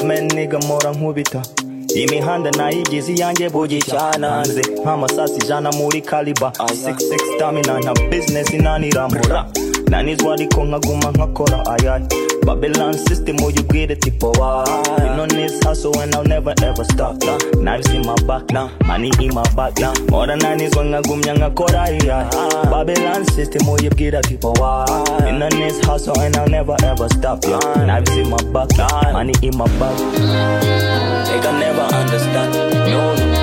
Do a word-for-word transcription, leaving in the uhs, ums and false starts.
men nigga mora nkubita imihanda nayigize iyanjye bugicyananze nk'amasasi ijana muri kaliba six six stamina nta business inanirambura nanizwa ariko nkaguma nkakora ayay Babylon system uyibwire tipo wa you know this hustle and I'll never ever stop nah. Knives in my back nah. Money in my back nah. Mora nanizwa nkagumya nkakora ayay Babylon system uyibwire tipo wa you know this hustle and I'll never ever stop yeah. Knives in my back nah. Money in my back they can never understand no